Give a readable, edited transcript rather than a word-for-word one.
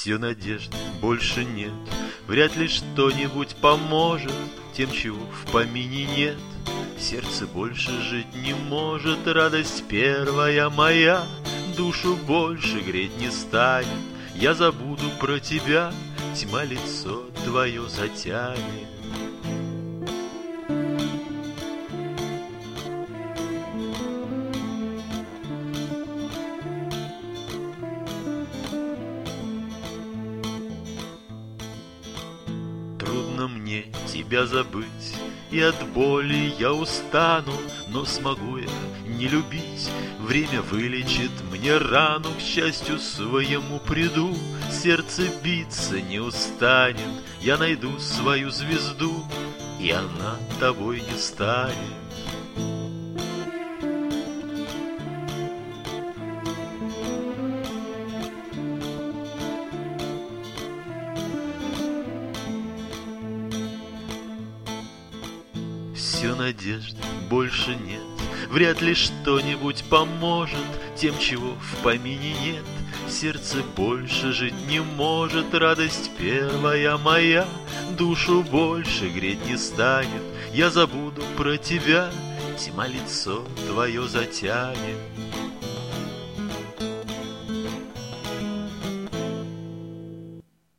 все надежды больше нет. Вряд ли что-нибудь поможет тем, чего в помине нет. Сердце больше жить не может, радость первая моя душу больше греть не станет. Я забуду про тебя, тьма лицо твое затянет. Трудно мне тебя забыть, и от боли я устану, но смогу я не любить. Время вылечит мне рану, к счастью своему приду. Сердце биться не устанет, я найду свою звезду, и она тобой не станет. Все надежды больше нет. Вряд ли что-нибудь поможет тем, чего в помине нет. Сердце больше жить не может, радость первая моя душу больше греть не станет. Я забуду про тебя, тьма лицо твое затянет.